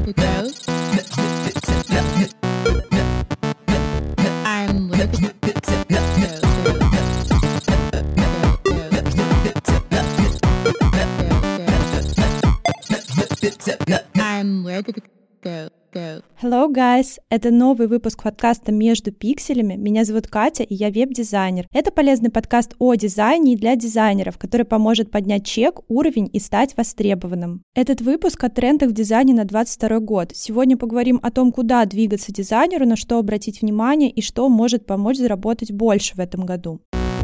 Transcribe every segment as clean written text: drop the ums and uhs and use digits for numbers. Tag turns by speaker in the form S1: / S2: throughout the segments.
S1: Hello, guys! Это новый выпуск подкаста «Между пикселями». Меня зовут Катя, и я веб-дизайнер. Это полезный подкаст о дизайне и для дизайнеров, который поможет поднять чек, уровень и стать востребованным. Этот выпуск о трендах в дизайне на 2022 год. Сегодня поговорим о том, куда двигаться дизайнеру, на что обратить внимание и что может помочь заработать больше в этом году.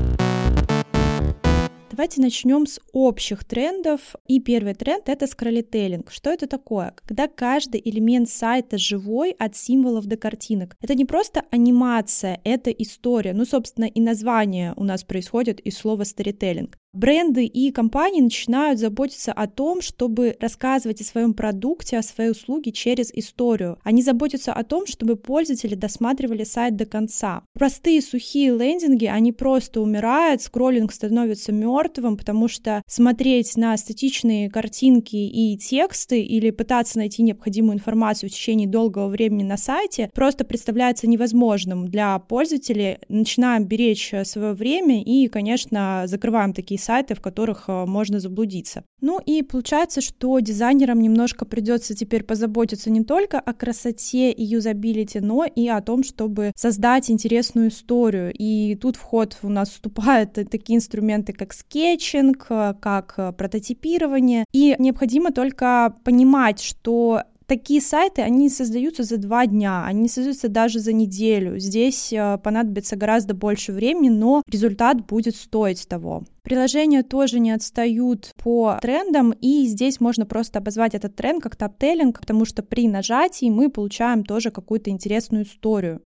S1: Давайте начнем с общих трендов. И первый тренд — это скроллителлинг. Что это такое? Когда каждый элемент сайта живой от символов до картинок. Это не просто анимация, это история. Собственно, и название у нас происходит из слова storytelling. Бренды и компании начинают заботиться о том, чтобы рассказывать о своем продукте, о своей услуге через историю. Они заботятся о том, чтобы пользователи досматривали сайт до конца. Простые сухие лендинги, они просто умирают, скроллинг становится мертвым, потому что смотреть на статичные картинки и тексты или пытаться найти необходимую информацию в течение долгого времени на сайте просто представляется невозможным для пользователей. Начинаем беречь свое время и, конечно, закрываем такие сайты, в которых можно заблудиться. И получается, что дизайнерам немножко придется теперь позаботиться не только о красоте и юзабилити, но и о том, чтобы создать интересную историю. И тут в ход у нас вступают такие инструменты, как скетчинг, как прототипирование. И необходимо только понимать, что такие сайты, они создаются за 2 дня, они создаются даже за неделю. Здесь понадобится гораздо больше времени, но результат будет стоить того. Приложения тоже не отстают по трендам, и здесь можно просто обозвать этот тренд как топ-теллинг, потому что при нажатии мы получаем тоже какую-то интересную историю.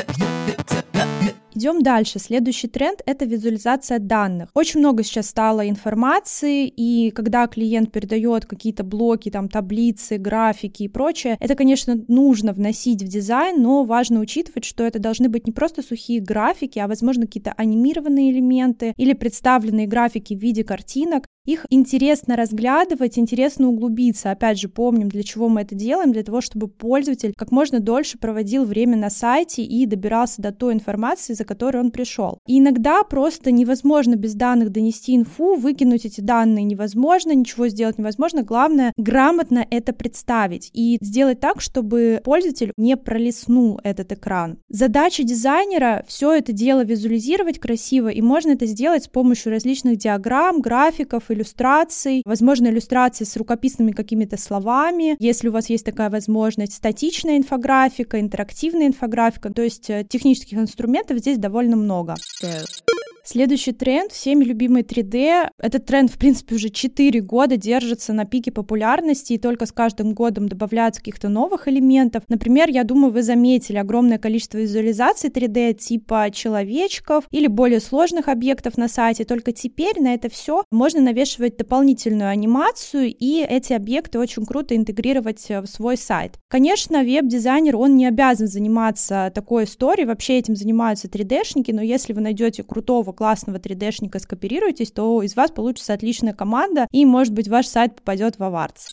S1: Идем дальше. Следующий тренд — это визуализация данных. Очень много сейчас стало информации, и когда клиент передает какие-то блоки, таблицы, графики и прочее, это, конечно, нужно вносить в дизайн, но важно учитывать, что это должны быть не просто сухие графики, а, возможно, какие-то анимированные элементы или представленные графики в виде картинок. Их интересно разглядывать, интересно углубиться. Опять же, помним, для чего мы это делаем, для того, чтобы пользователь как можно дольше проводил время на сайте и добирался до той информации, за которой он пришел. И иногда просто невозможно без данных донести инфу, выкинуть эти данные невозможно, ничего сделать невозможно. Главное, грамотно это представить и сделать так, чтобы пользователь не пролистнул этот экран. Задача дизайнера — все это дело визуализировать красиво, и можно это сделать с помощью различных диаграмм, графиков, иллюстраций, возможно, иллюстрации с рукописными какими-то словами, если у вас есть такая возможность, статичная инфографика, интерактивная инфографика, то есть технических инструментов здесь довольно много. Следующий тренд, всеми любимый 3D. Этот тренд, в принципе, уже 4 года держится на пике популярности, и только с каждым годом добавляются каких-то новых элементов. Например, я думаю, вы заметили огромное количество визуализаций 3D типа человечков или более сложных объектов на сайте. Только теперь на это все можно навешивать дополнительную анимацию, и эти объекты очень круто интегрировать в свой сайт. Конечно, веб-дизайнер, он не обязан заниматься такой историей, вообще этим занимаются 3D-шники, но если вы найдете крутого, классного 3D-шника, скопируетесь, то из вас получится отличная команда, и, может быть, ваш сайт попадет в Awards.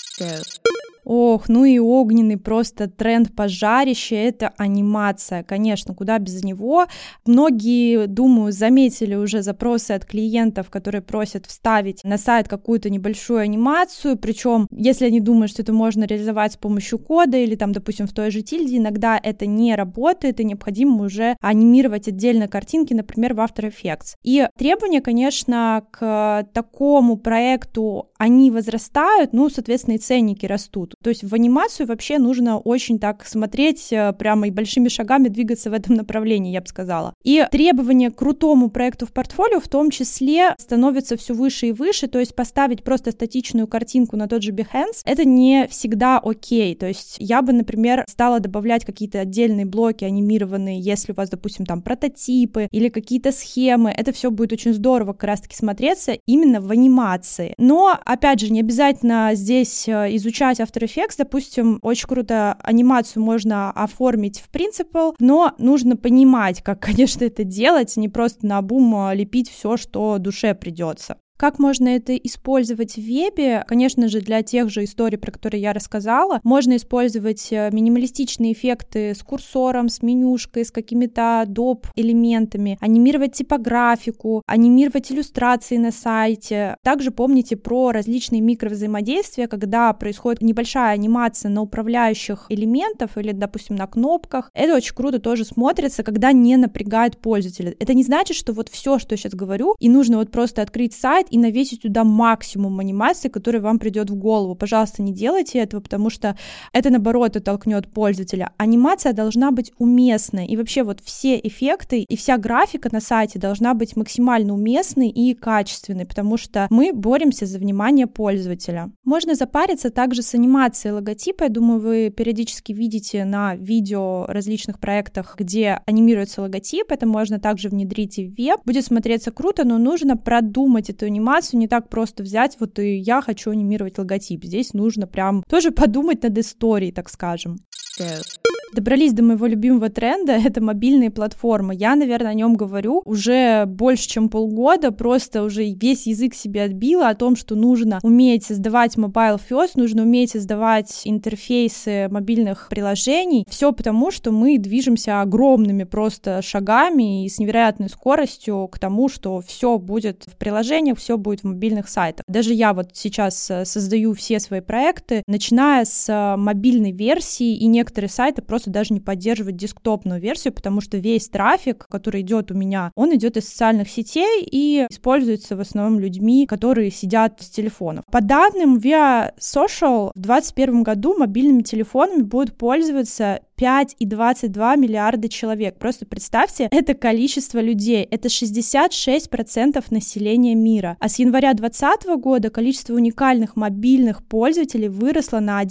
S1: Ох, и огненный просто тренд пожарища — это анимация, конечно, куда без него. Многие, думаю, заметили уже запросы от клиентов, которые просят вставить на сайт какую-то небольшую анимацию, причем, если они думают, что это можно реализовать с помощью кода или допустим, в той же тильде, иногда это не работает, и необходимо уже анимировать отдельно картинки, например, в After Effects. И требования, конечно, к такому проекту, они возрастают, соответственно, и ценники растут. То есть в анимацию вообще нужно очень так смотреть, прямо и большими шагами двигаться в этом направлении, я бы сказала. И требования к крутому проекту в портфолио в том числе становятся все выше и выше, то есть поставить просто статичную картинку на тот же Behance — это не всегда окей. То есть я бы, например, стала добавлять какие-то отдельные блоки анимированные, если у вас, допустим, прототипы или какие-то схемы. Это все будет очень здорово как раз-таки смотреться именно в анимации. Но, опять же, не обязательно здесь изучать After Effects. Допустим, очень круто анимацию можно оформить в Principle, но нужно понимать, как, конечно, это делать, не просто наобум лепить все, что душе придется. Как можно это использовать в вебе? Конечно же, для тех же историй, про которые я рассказала, можно использовать минималистичные эффекты с курсором, с менюшкой, с какими-то доп. Элементами, анимировать типографику, анимировать иллюстрации на сайте. Также помните про различные микровзаимодействия, когда происходит небольшая анимация на управляющих элементов или, допустим, на кнопках. Это очень круто тоже смотрится, когда не напрягает пользователя. Это не значит, что вот все, что я сейчас говорю, и нужно вот просто открыть сайт и навесить туда максимум анимации, который вам придет в голову. Пожалуйста, не делайте этого, потому что это, наоборот, оттолкнет пользователя. Анимация должна быть уместной, и вообще вот все эффекты и вся графика на сайте должна быть максимально уместной и качественной, потому что мы боремся за внимание пользователя. Можно запариться также с анимацией логотипа. Я думаю, вы периодически видите на видео различных проектах, где анимируется логотип. Это можно также внедрить и в веб. Будет смотреться круто, но нужно продумать эту анимацию. Не так просто взять, вот и я хочу анимировать логотип. Здесь нужно прям тоже подумать над историей, так скажем. Добрались до моего любимого тренда, это мобильные платформы. Я, наверное, о нем говорю уже больше, чем полгода, просто уже весь язык себе отбила о том, что нужно уметь создавать mobile first, нужно уметь создавать интерфейсы мобильных приложений. Все потому, что мы движемся огромными просто шагами и с невероятной скоростью к тому, что все будет в приложениях, все будет в мобильных сайтах. Даже я вот сейчас создаю все свои проекты, начиная с мобильной версии, и некоторые сайты просто даже не поддерживать десктопную версию, потому что весь трафик, который идет у меня, он идет из социальных сетей и используется в основном людьми, которые сидят с телефонов. По данным Via Social, в 2021 году мобильными телефонами будут пользоваться 5,22 миллиарда человек. Просто представьте, это количество людей, это 66% населения мира. А с января 2020 года количество уникальных мобильных пользователей выросло на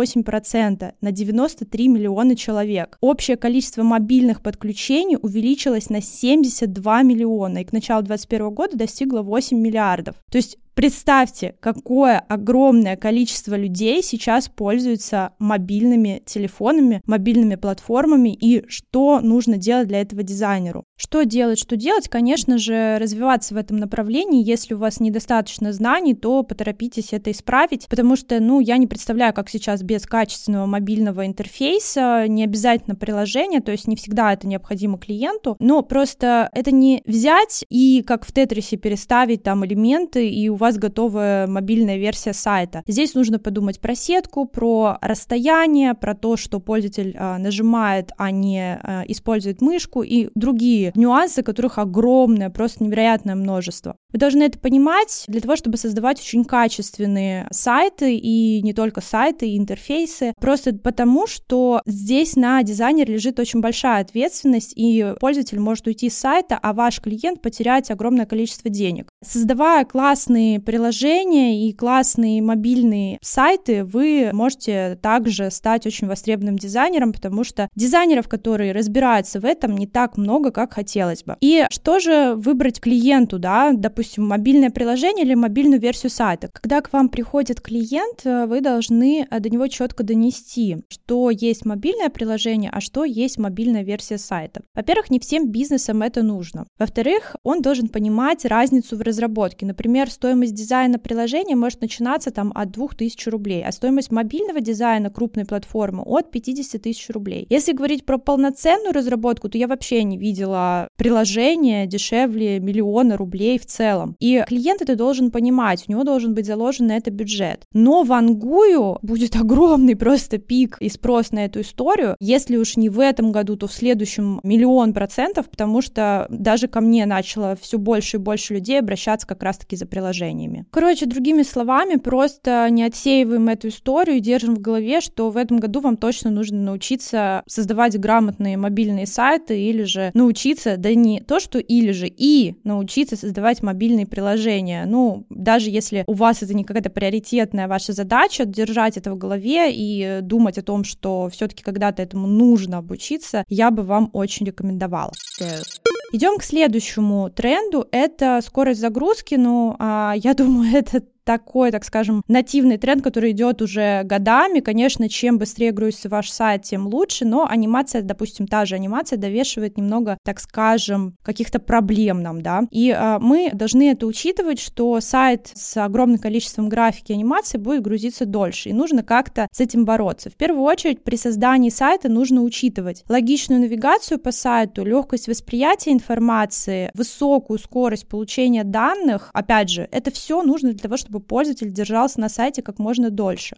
S1: 1,8%, на 93 миллиона человек. Общее количество мобильных подключений увеличилось на 72 миллиона и к началу 2021 года достигло 8 миллиардов. То есть представьте, какое огромное количество людей сейчас пользуются мобильными телефонами, мобильными платформами, и что нужно делать для этого дизайнеру. Что делать? Конечно же, развиваться в этом направлении. Если у вас недостаточно знаний, то поторопитесь это исправить, потому что, я не представляю, как сейчас без качественного мобильного интерфейса, не обязательно приложение, то есть не всегда это необходимо клиенту, но просто это не взять и как в Тетрисе переставить там элементы, и у вас готовая мобильная версия сайта. Здесь нужно подумать про сетку, про расстояние, про то, что пользователь нажимает, а не использует мышку, и другие нюансы, которых огромное, просто невероятное множество. Вы должны это понимать для того, чтобы создавать очень качественные сайты, и не только сайты, и интерфейсы, просто потому, что здесь на дизайнере лежит очень большая ответственность, и пользователь может уйти с сайта, а ваш клиент потерять огромное количество денег. Создавая классные приложения и классные мобильные сайты, вы можете также стать очень востребованным дизайнером, потому что дизайнеров, которые разбираются в этом, не так много, как хотелось бы. И что же выбрать клиенту, допустим, мобильное приложение или мобильную версию сайта? Когда к вам приходит клиент, вы должны до него четко донести, что есть мобильное приложение, а что есть мобильная версия сайта. Во-первых, не всем бизнесам это нужно. Во-вторых, он должен понимать разницу в разработке. Например, стоимость дизайна приложения может начинаться от 2000 рублей, а стоимость мобильного дизайна крупной платформы от 50 тысяч рублей. Если говорить про полноценную разработку, то я вообще не видела приложения дешевле 1 000 000 рублей в целом. И клиент это должен понимать, у него должен быть заложен на это бюджет. Но вангую будет огромный просто пик и спрос на эту историю. Если уж не в этом году, то в следующем 100%, потому что даже ко мне начало все больше и больше людей обращаться как раз-таки за приложениями. Короче, другими словами, просто не отсеиваем эту историю и держим в голове, что в этом году вам точно нужно научиться создавать грамотные мобильные сайты или же научиться, да не то, что или же, и научиться создавать мобильные приложения. Даже если у вас это не какая-то приоритетная ваша задача, держать это в голове и думать о том, что все-таки когда-то этому нужно обучиться, я бы вам очень рекомендовала. Идем к следующему тренду, это скорость загрузки, я думаю, это такой, так скажем, нативный тренд, который идет уже годами. Конечно, чем быстрее грузится ваш сайт, тем лучше, но анимация, допустим, та же анимация довешивает немного, так скажем, каких-то проблем нам, да, и мы должны это учитывать, что сайт с огромным количеством графики и анимации будет грузиться дольше, и нужно как-то с этим бороться. В первую очередь, при создании сайта нужно учитывать логичную навигацию по сайту, легкость восприятия информации, высокую скорость получения данных. Опять же, это все нужно для того, чтобы пользователь держался на сайте как можно дольше.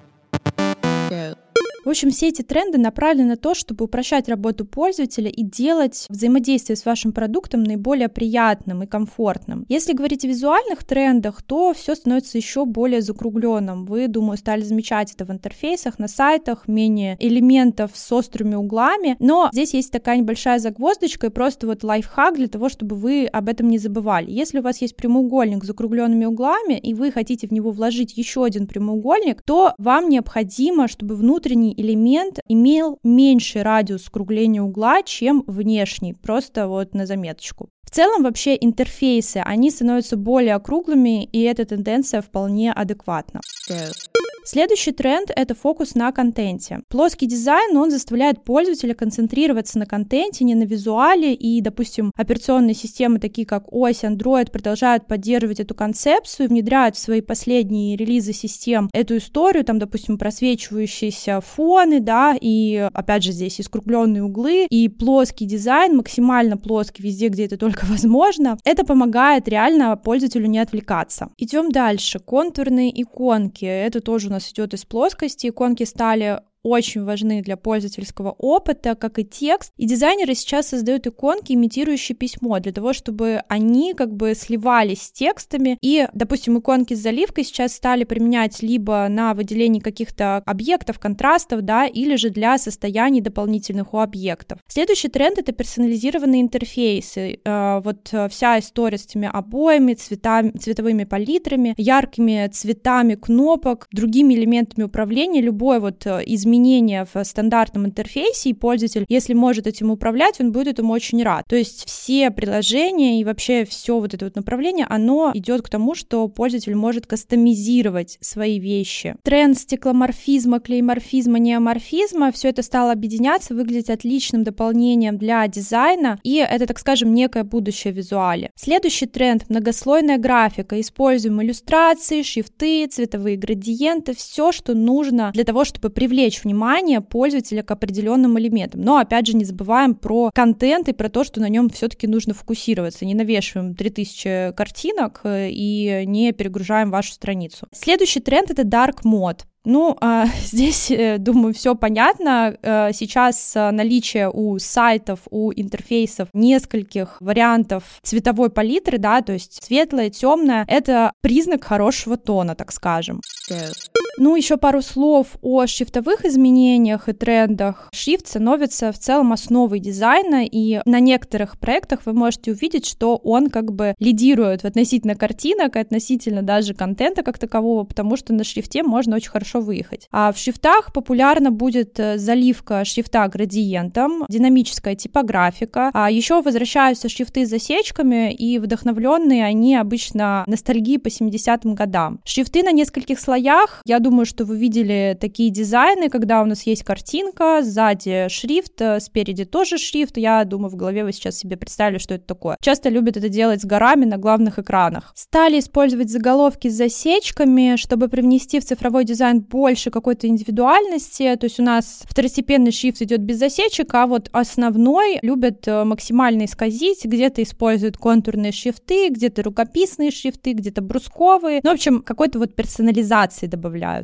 S1: В общем, все эти тренды направлены на то, чтобы упрощать работу пользователя и делать взаимодействие с вашим продуктом наиболее приятным и комфортным. Если говорить о визуальных трендах, то все становится еще более закругленным. Вы, думаю, стали замечать это в интерфейсах, на сайтах, менее элементов с острыми углами, но здесь есть такая небольшая загвоздочка и просто вот лайфхак для того, чтобы вы об этом не забывали. Если у вас есть прямоугольник с закругленными углами, и вы хотите в него вложить еще один прямоугольник, то вам необходимо, чтобы внутренний элемент имел меньший радиус скругления угла, чем внешний, просто вот на заметочку. В целом вообще интерфейсы, они становятся более округлыми, и эта тенденция вполне адекватна. Следующий тренд — это фокус на контенте. Плоский дизайн, он заставляет пользователя концентрироваться на контенте, не на визуале, и, допустим, операционные системы, такие как OS, Android, продолжают поддерживать эту концепцию и внедряют в свои последние релизы систем эту историю, там, допустим, просвечивающиеся фоны, да, и, опять же, здесь и скругленные углы, и плоский дизайн, максимально плоский везде, где это только возможно. Это помогает реально пользователю не отвлекаться. Идем дальше. Контурные иконки. Это тоже у нас идет из плоскости. Иконки стали очень важны для пользовательского опыта, как и текст. И дизайнеры сейчас создают иконки, имитирующие письмо, для того, чтобы они как бы сливались с текстами. И, допустим, иконки с заливкой сейчас стали применять либо на выделение каких-то объектов, контрастов, да, или же для состояний дополнительных у объектов. Следующий тренд — это персонализированные интерфейсы. Вот вся история с этими обоями, цветами, цветовыми палитрами, яркими цветами кнопок, другими элементами управления. Любое вот изменение в стандартном интерфейсе, и пользователь, если может этим управлять, он будет этому очень рад. То есть все приложения и вообще все вот это вот направление, оно идет к тому, что пользователь может кастомизировать свои вещи. Тренд стекломорфизма, клейморфизма, неоморфизма, все это стало объединяться, выглядеть отличным дополнением для дизайна, и это, так скажем, некое будущее в визуале. Следующий тренд — многослойная графика. Используем иллюстрации, шрифты, цветовые градиенты, все, что нужно для того, чтобы привлечь внимание пользователя к определенным элементам. Но, опять же, не забываем про контент и про то, что на нем все-таки нужно фокусироваться. Не навешиваем 3000 картинок и не перегружаем вашу страницу. Следующий тренд — это dark mode. Ну, здесь, думаю, все понятно. Сейчас наличие у сайтов, у интерфейсов нескольких вариантов цветовой палитры, да, то есть светлое, темное, это признак хорошего тона, так скажем. Ну, еще пару слов о шрифтовых изменениях и трендах. Шрифт становится в целом основой дизайна, и на некоторых проектах вы можете увидеть, что он как бы лидирует относительно картинок, относительно даже контента как такового, потому что на шрифте можно очень хорошо выехать. А в шрифтах популярна будет заливка шрифта градиентом, динамическая типографика. А еще возвращаются шрифты с засечками, и вдохновленные они обычно ностальгией по 70-м годам. Шрифты на нескольких слоях. Я думаю, что вы видели такие дизайны, когда у нас есть картинка, сзади шрифт, спереди тоже шрифт. Я думаю, в голове вы сейчас себе представили, что это такое. Часто любят это делать с горами на главных экранах. Стали использовать заголовки с засечками, чтобы привнести в цифровой дизайн больше какой-то индивидуальности. То есть у нас второстепенный шрифт идет без засечек, а вот основной любят максимально исказить. Где-то используют контурные шрифты, где-то рукописные шрифты, где-то брусковые. Ну, в общем, какой-то вот персонализации добавляют.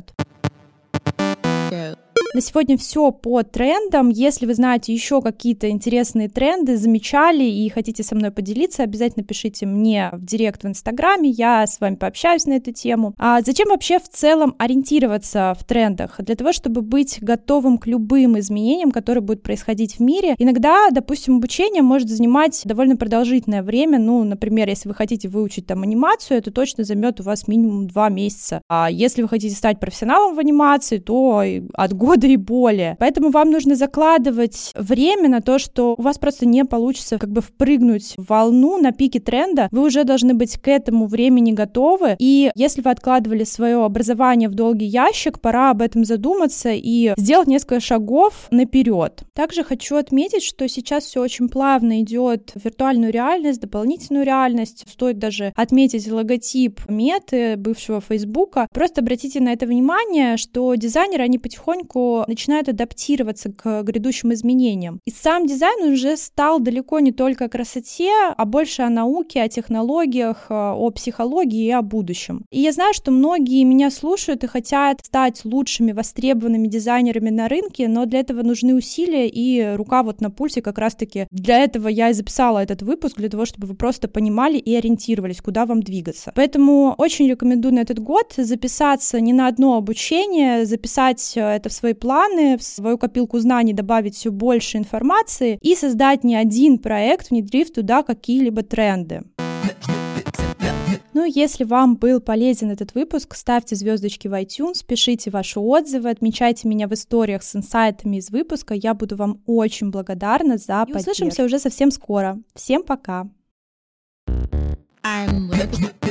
S1: На сегодня все по трендам. Если вы знаете еще какие-то интересные тренды, замечали и хотите со мной поделиться, обязательно пишите мне в директ в Инстаграме, я с вами пообщаюсь на эту тему. А зачем вообще в целом ориентироваться в трендах? Для того, чтобы быть готовым к любым изменениям, которые будут происходить в мире. Иногда, допустим, обучение может занимать довольно продолжительное время. Ну, например, если вы хотите выучить там анимацию, это точно займет у вас минимум 2 месяца. А если вы хотите стать профессионалом в анимации, то от года года и более. Поэтому вам нужно закладывать время на то, что у вас просто не получится впрыгнуть в волну на пике тренда. Вы уже должны быть к этому времени готовы. И если вы откладывали свое образование в долгий ящик, пора об этом задуматься и сделать несколько шагов наперед. Также хочу отметить, что сейчас все очень плавно идет в виртуальную реальность, дополнительную реальность. Стоит даже отметить логотип Меты, бывшего Фейсбука. Просто обратите на это внимание, что дизайнеры, они потихоньку начинают адаптироваться к грядущим изменениям. И сам дизайн уже стал далеко не только о красоте, а больше о науке, о технологиях, о психологии и о будущем. И я знаю, что многие меня слушают и хотят стать лучшими, востребованными дизайнерами на рынке, но для этого нужны усилия и рука на пульсе. Как раз-таки для этого я и записала этот выпуск, для того, чтобы вы просто понимали и ориентировались, куда вам двигаться. Поэтому очень рекомендую на этот год записаться не на одно обучение, записать это в свои планы, в свою копилку знаний добавить все больше информации и создать не один проект, внедрив туда какие-либо тренды. Если вам был полезен этот выпуск, ставьте звездочки в iTunes, пишите ваши отзывы, отмечайте меня в историях с инсайтами из выпуска. Я буду вам очень благодарна за поддержку. Услышимся уже совсем скоро. Всем пока!